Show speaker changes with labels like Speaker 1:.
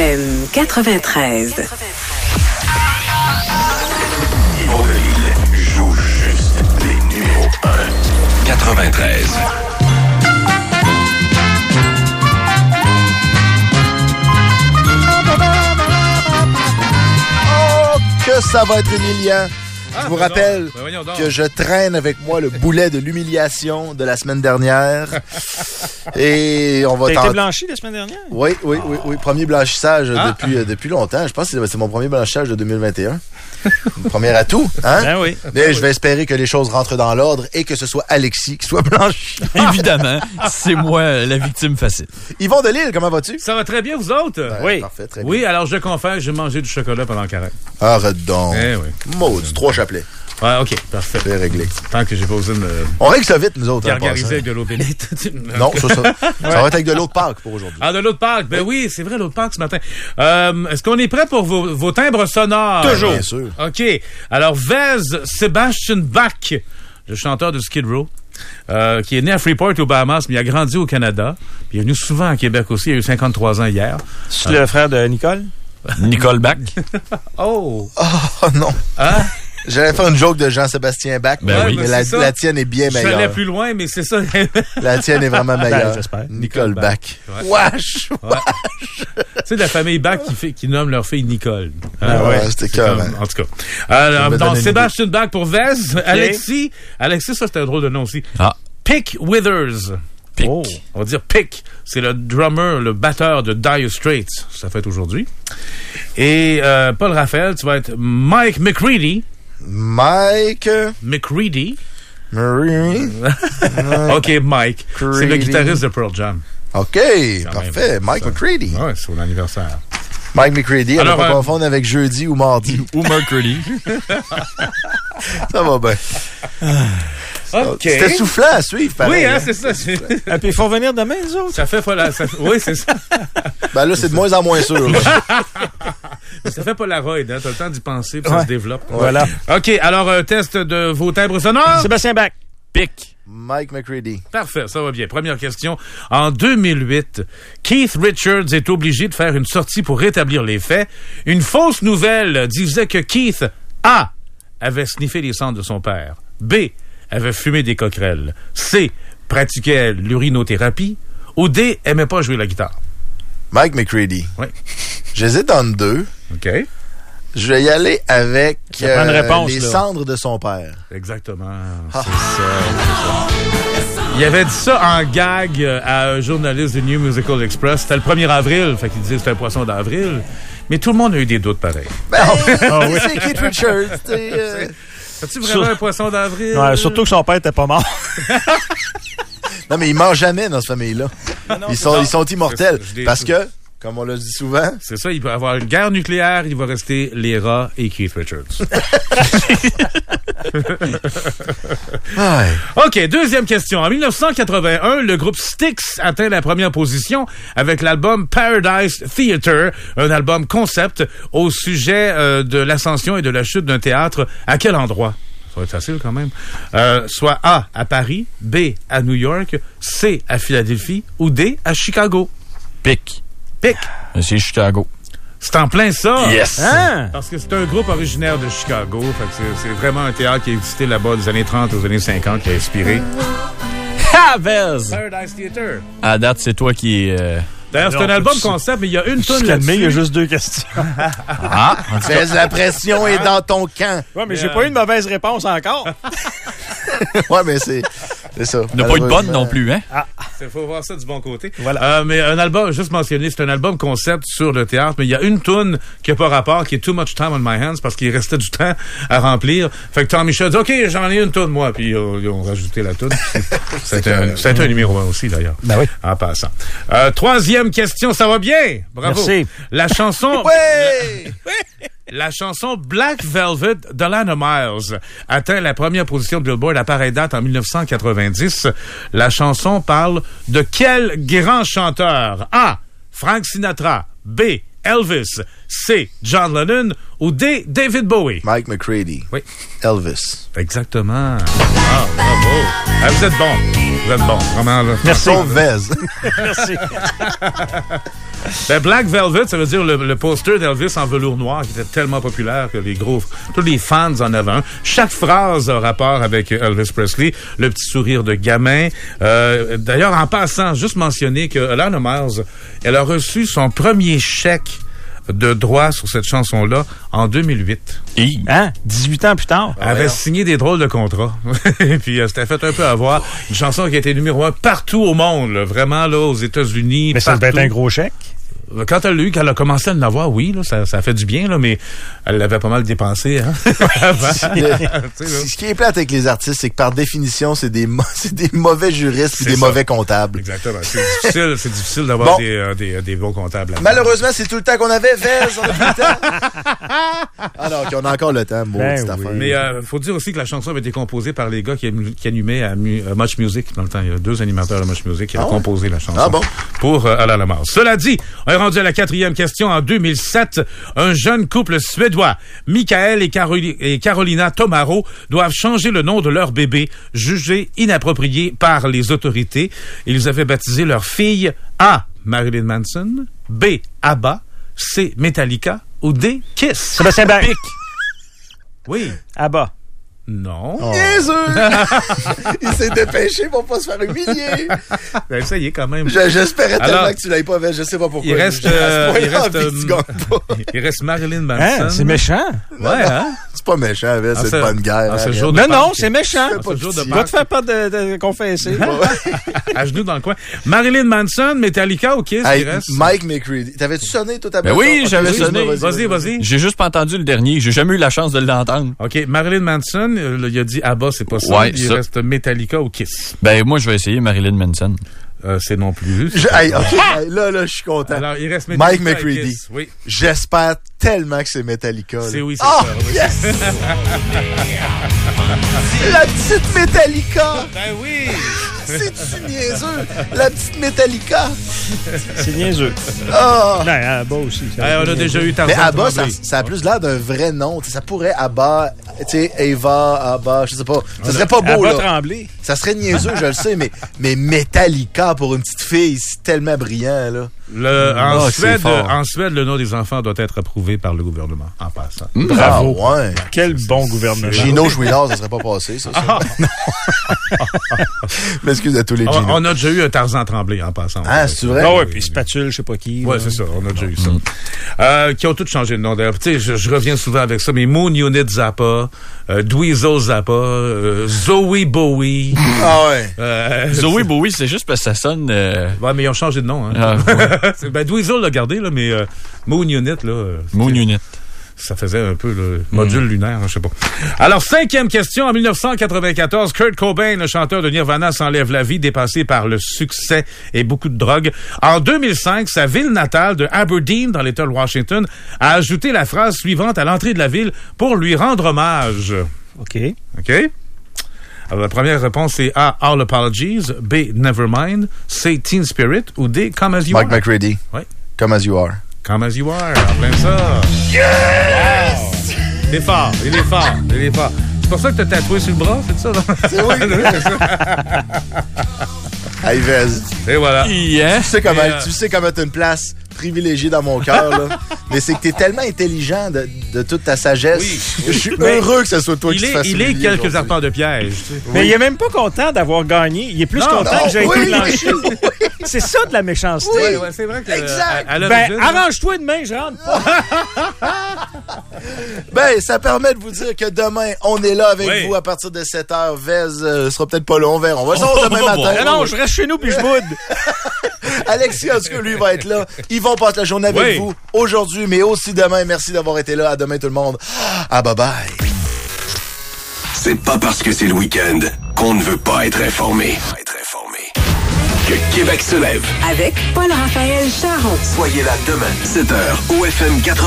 Speaker 1: FM 93.
Speaker 2: Yvon Delisle joue juste les numéros 1. 93.
Speaker 3: Oh, que ça va être humiliant. Je vous rappelle que je traîne avec moi le boulet de l'humiliation de la semaine dernière. Et on va
Speaker 4: T'as été blanchi la semaine dernière?
Speaker 3: Oui. Premier blanchissage depuis longtemps. Je pense que c'est mon premier blanchissage de 2021. Premier atout, hein?
Speaker 4: Ben oui.
Speaker 3: Mais je vais espérer que les choses rentrent dans l'ordre et que ce soit Alexis qui soit blanchi.
Speaker 5: Évidemment, c'est moi la victime facile.
Speaker 3: Yvon Delisle, comment vas-tu?
Speaker 6: Ça va très bien, vous autres?
Speaker 3: Ben,
Speaker 4: oui.
Speaker 3: Parfait, très bien.
Speaker 6: Oui, alors je confesse, j'ai mangé du chocolat pendant le carême.
Speaker 3: Arrête donc.
Speaker 6: Eh oui.
Speaker 3: Maudit, 3 chapelets.
Speaker 6: Ouais, OK, parfait.
Speaker 3: C'est réglé.
Speaker 6: Tant que j'ai pas osé me
Speaker 3: On règle ça vite, nous autres.
Speaker 6: gargariser avec de l'eau bénite.
Speaker 3: Non, ça va être avec de l'eau de Pâques pour aujourd'hui.
Speaker 6: Ah, de l'eau de Pâques. Ben oui, c'est vrai, l'eau de Pâques ce matin. Est-ce qu'on est prêt pour vos timbres sonores?
Speaker 3: Toujours. Bien sûr.
Speaker 6: OK. Alors, Vez Sebastian Bach, le chanteur de Skid Row, qui est né à Freeport, aux Bahamas, mais il a grandi au Canada. Puis il est venu souvent à Québec aussi. Il a eu 53 ans hier.
Speaker 4: C'est le frère de Nicole?
Speaker 5: Nicole Bach.
Speaker 6: Oh!
Speaker 3: Oh non.
Speaker 6: Hein?
Speaker 3: J'allais faire une joke de Jean-Sébastien Bach,
Speaker 5: Ben oui.
Speaker 3: mais la tienne est bien
Speaker 6: Je suis allé
Speaker 3: meilleure.
Speaker 6: plus loin, mais c'est ça.
Speaker 3: La tienne est vraiment meilleure.
Speaker 4: j'espère.
Speaker 3: Nicole Bach.
Speaker 6: Ouais.
Speaker 3: Wesh!
Speaker 6: Ouais. Tu sais, de la famille Bach qui nomme leur fille Nicole.
Speaker 3: Ah ouais, c'était
Speaker 6: comme,
Speaker 3: cœur.
Speaker 6: en tout cas. Alors,
Speaker 3: me
Speaker 6: donc,
Speaker 3: donner
Speaker 6: Sébastien Bach pour Vez. Alexis, ça, c'est un drôle de nom aussi.
Speaker 5: Ah.
Speaker 6: Pick Withers.
Speaker 5: Pick.
Speaker 4: Oh.
Speaker 6: On va dire Pick. C'est le drummer, le batteur de Dire Straits. Ça fait aujourd'hui. Et Paul Raphaël, tu vas être Mike McCready.
Speaker 3: Mike.
Speaker 6: McCready.
Speaker 3: Marie.
Speaker 6: OK, Mike. C'est le guitariste de Pearl Jam.
Speaker 3: OK, parfait. Mike McCready.
Speaker 6: Ouais, c'est son anniversaire.
Speaker 3: Mike McCready, on ne
Speaker 6: Alors,
Speaker 3: va pas confondre avec jeudi ou mardi.
Speaker 5: Ou Mercury.
Speaker 3: Ça va bien.
Speaker 6: OK.
Speaker 3: C'était soufflant à suivre, pareil.
Speaker 6: Oui, hein, c'est ça.
Speaker 4: Et puis il faut venir demain, les autres?
Speaker 6: Ça fait pas la... Oui, c'est ça.
Speaker 3: Ben là, c'est de moins en moins sûr. Là.
Speaker 6: Ça fait Polaroid, hein. T'as le temps d'y penser, puis ça se développe.
Speaker 4: Voilà.
Speaker 6: OK, alors, test de vos timbres sonores.
Speaker 4: Sébastien Bach.
Speaker 5: Pick.
Speaker 3: Mike McCready.
Speaker 6: Parfait, ça va bien. Première question. En 2008, Keith Richards est obligé de faire une sortie pour rétablir les faits. Une fausse nouvelle disait que Keith, A, avait sniffé les cendres de son père. B, avait fumé des coquerelles. C, pratiquait l'urinothérapie. Ou D, aimait pas jouer la guitare.
Speaker 3: Mike McCready.
Speaker 6: Oui.
Speaker 3: J'hésite entre deux.
Speaker 6: OK.
Speaker 3: Je vais y aller avec
Speaker 4: Ça prend une réponse,
Speaker 3: les
Speaker 4: là.
Speaker 3: cendres de son père.
Speaker 6: Exactement. C'est ça. Il avait dit ça en gag à un journaliste du New Musical Express. C'était le 1er avril. Fait qu'il disait que c'était un poisson d'avril. Mais tout le monde a eu des doutes pareils.
Speaker 3: Ben, c'est Keith Richards.
Speaker 6: As-tu vraiment un poisson d'avril?
Speaker 4: Ouais, surtout que son père était pas mort.
Speaker 3: Non, mais il mange jamais dans cette famille-là. Ils sont immortels. Parce que, comme on l'a dit souvent...
Speaker 6: C'est ça, il peut avoir une guerre nucléaire, il va rester les rats et Keith Richards. OK, deuxième question. En 1981, le groupe Styx atteint la première position avec l'album Paradise Theater, un album concept au sujet de l'ascension et de la chute d'un théâtre. À quel endroit? Ça va être facile quand même. Soit A, à Paris, B, à New York, C, à Philadelphie ou D, à Chicago.
Speaker 5: Pick.
Speaker 6: Pick.
Speaker 5: C'est Chicago.
Speaker 6: C'est en plein ça.
Speaker 5: Yes.
Speaker 4: Hein?
Speaker 6: Parce que c'est un groupe originaire de Chicago. Fait que c'est vraiment un théâtre qui a existé là-bas des années 30 aux années 50 qui a inspiré
Speaker 5: Ha, Vez.
Speaker 6: Paradise Theater.
Speaker 5: À date, c'est toi qui...
Speaker 6: D'ailleurs, c'est un album concept, mais il y a une tonne
Speaker 4: Calmez, il y a
Speaker 6: là-dessus.
Speaker 4: juste 2 questions.
Speaker 3: Fais la pression est dans ton camp.
Speaker 4: Ouais, mais j'ai pas eu de mauvaise réponse encore.
Speaker 3: Ouais, mais c'est ça.
Speaker 5: n'a pas eu de bonne non plus, hein?
Speaker 6: Il faut voir ça du bon côté.
Speaker 4: Voilà.
Speaker 6: Mais un album, juste mentionné, c'est un album concept sur le théâtre, mais il y a une toune qui n'a pas rapport, qui est Too Much Time on My Hands, parce qu'il restait du temps à remplir. Fait que Tom Michaud dit, OK, j'en ai une toune, moi. Puis ils ont rajouté la toune. C'était un numéro 1 aussi, d'ailleurs.
Speaker 4: Ben oui.
Speaker 6: En passant. Troisième question, ça va bien? Bravo.
Speaker 4: Merci.
Speaker 6: La chanson...
Speaker 3: Ouais!
Speaker 6: La chanson Black Velvet d'Alana Miles atteint la première position de Billboard à pareille date en 1990. La chanson parle de quel grand chanteur? A. Frank Sinatra. B. Elvis. C. John Lennon. Ou D. David Bowie.
Speaker 3: Mike McCready.
Speaker 6: Oui.
Speaker 3: Elvis.
Speaker 6: Exactement. Ah, bravo. Ah, vous êtes bon. Vous êtes bon, vraiment. Là.
Speaker 4: Merci.
Speaker 3: Sauf Vez.
Speaker 4: Merci.
Speaker 6: Ben, Black Velvet, ça veut dire le poster d'Elvis en velours noir qui était tellement populaire que tous les fans en avaient un. Chaque phrase a rapport avec Elvis Presley. Le petit sourire de gamin. D'ailleurs, en passant, juste mentionner que Alana Miles, elle a reçu son premier chèque de droit sur cette chanson-là en 2008.
Speaker 4: Hein? 18 ans plus tard?
Speaker 6: Elle avait signé des drôles de contrats. Et puis, c'était fait un peu avoir. Une chanson qui a été numéro 1 partout au monde, là. Vraiment, là, aux États-Unis.
Speaker 4: Mais ça devait être un gros chèque.
Speaker 6: Quand elle l'a eu, quand elle a commencé à l'avoir, oui, là, ça a fait du bien, là, mais elle l'avait pas mal dépensé. Hein?
Speaker 3: Ce qui est plate avec les artistes, c'est que par définition, c'est des mauvais juristes et des mauvais comptables.
Speaker 6: Exactement. C'est difficile d'avoir des bons comptables.
Speaker 3: Malheureusement, c'est tout le temps qu'on avait. Vez, on a plus le temps. Ah non, on a encore le temps. Affaire.
Speaker 6: Mais faut dire aussi que la chanson avait été composée par les gars qui animaient à Much Music dans le temps. Il y a 2 animateurs de Much Music qui avaient composé la chanson pour Alana Miles. Cela dit, on est rendu à la 4e question. En 2007, un jeune couple suédois, Michael et Carolina Tomaro, doivent changer le nom de leur bébé, jugé inapproprié par les autorités. Ils avaient baptisé leur fille A. Marilyn Manson, B. ABBA, C. Metallica ou D. Kiss.
Speaker 4: Sébastien Barrique.
Speaker 6: Oui.
Speaker 4: ABBA.
Speaker 6: Non.
Speaker 3: Il s'est dépêché pour pas se faire humilier.
Speaker 6: Ben, ça y est quand même.
Speaker 3: J'espérais tellement que tu l'avais pas fait. Je sais pas pourquoi.
Speaker 6: Il reste Marilyn Manson.
Speaker 4: Hein, c'est méchant.
Speaker 6: Ouais, hein?
Speaker 3: C'est pas méchant, c'est une bonne guerre.
Speaker 4: Non, c'est méchant. Tu vas te faire pas de confesser.
Speaker 6: À genoux dans le coin. Marilyn Manson, Metallica ou Kiss, il reste?
Speaker 3: Mike McCready. T'avais-tu sonné toute ta
Speaker 5: Ben oui, j'avais sonné.
Speaker 6: Vas-y.
Speaker 5: J'ai juste pas entendu le dernier. J'ai jamais eu la chance de l'entendre.
Speaker 6: OK. Marilyn Manson, il a dit ABBA, c'est pas ça.
Speaker 5: Ouais,
Speaker 6: il reste Metallica ou Kiss.
Speaker 5: Ben, moi, je vais essayer Marilyn Manson.
Speaker 6: C'est non plus.
Speaker 3: Là, je suis content.
Speaker 6: Alors, il reste
Speaker 3: Mike McCready.
Speaker 6: Oui.
Speaker 3: J'espère tellement que c'est Metallica.
Speaker 6: C'est
Speaker 3: ça.
Speaker 6: Oui.
Speaker 3: Yes! La petite Metallica!
Speaker 6: Ben oui!
Speaker 3: C'est-tu niaiseux? La petite Metallica!
Speaker 4: C'est niaiseux.
Speaker 3: Oh.
Speaker 4: Non, ABBA aussi.
Speaker 6: On a déjà eu Tarzan.
Speaker 3: Mais ABBA, ça a plus l'air d'un vrai nom. T'sais, ça pourrait ABBA, tu sais, Eva, ABBA, je sais pas. Ça serait pas beau,
Speaker 4: ABBA
Speaker 3: là.
Speaker 4: Tremblay.
Speaker 3: Ça serait niaiseux, je le sais, mais Metallica pour une petite fille, c'est tellement brillant, là.
Speaker 6: En Suède, le nom des enfants doit être approuvé par le gouvernement, en passant.
Speaker 4: Bravo.
Speaker 3: Ah, ouais.
Speaker 4: Quel bon gouvernement.
Speaker 3: Gino Chouinard, ça serait pas passé, ça. Mais excuse à tous les Gino.
Speaker 6: On a déjà eu un Tarzan Tremblay, en passant.
Speaker 3: Ah, c'est vrai?
Speaker 4: Ah ouais, puis Spatule, je sais pas qui.
Speaker 6: Ouais, c'est ça, on a déjà eu ça. Qui ont tous changé de nom, d'ailleurs. Tu sais, je reviens souvent avec ça, mais Moon Unit Zappa, Dweezil Zappa, Zoe Bowie.
Speaker 3: Ah ouais.
Speaker 5: Zoe Bowie, c'est juste parce que ça sonne...
Speaker 6: Ouais, mais ils ont changé de nom, hein.
Speaker 5: Ah, ouais.
Speaker 6: Ben, Dweezil l'a gardé, là, mais Moon Unit, là...
Speaker 5: Moon Unit.
Speaker 6: Ça faisait un peu le module lunaire, je sais pas. Alors, 5e question. En 1994, Kurt Cobain, le chanteur de Nirvana, s'enlève la vie, dépassé par le succès et beaucoup de drogue. En 2005, sa ville natale de Aberdeen, dans l'État de Washington, a ajouté la phrase suivante à l'entrée de la ville pour lui rendre hommage.
Speaker 4: OK.
Speaker 6: Alors, la première réponse, c'est A, All Apologies, B, Nevermind, C, Teen Spirit, ou D, Come As You Are.
Speaker 3: Mike McCready.
Speaker 6: Oui.
Speaker 3: Come As You Are.
Speaker 6: Come As You Are, en plein ça. Yes! Wow. Il est fort. C'est pour ça que t'as tatoué sur le bras, c'est ça?
Speaker 3: C'est oui. Hey, Vez.
Speaker 6: Et voilà.
Speaker 5: Yeah.
Speaker 3: Tu sais comment t'as une place privilégiée dans mon cœur, là. Mais c'est que t'es tellement intelligent de toute ta sagesse.
Speaker 6: Oui.
Speaker 3: Je suis heureux que ce soit toi qui te fasses
Speaker 6: Il est
Speaker 3: humilier
Speaker 6: quelques arpents de piège. Tu sais.
Speaker 4: Mais il est même pas content d'avoir gagné. Il est plus content que j'ai été blanchi. C'est ça de la méchanceté.
Speaker 6: Oui, c'est vrai que...
Speaker 3: Exact.
Speaker 4: Arrange-toi demain, je rentre pas.
Speaker 3: Ça permet de vous dire que demain, on est là avec vous à partir de 7h. Vez sera peut-être pas là, on verra. On va se voir demain matin.
Speaker 4: Non, je reste chez nous puis je boude.
Speaker 3: Alexis, en tout cas, lui, va être là. Ils vont passer la journée avec vous aujourd'hui, mais aussi demain. Merci d'avoir été là. À demain, tout le monde. Ah, bye-bye.
Speaker 2: C'est pas parce que c'est le week-end qu'on ne veut pas être informé. Que Québec se lève.
Speaker 1: Avec Paul-Raphaël Charon.
Speaker 2: Soyez là demain, 7h, au FM 80.